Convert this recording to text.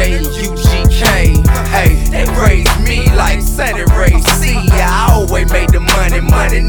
UGK. Hey, they raised me like Sunny Ray C. I always made the money,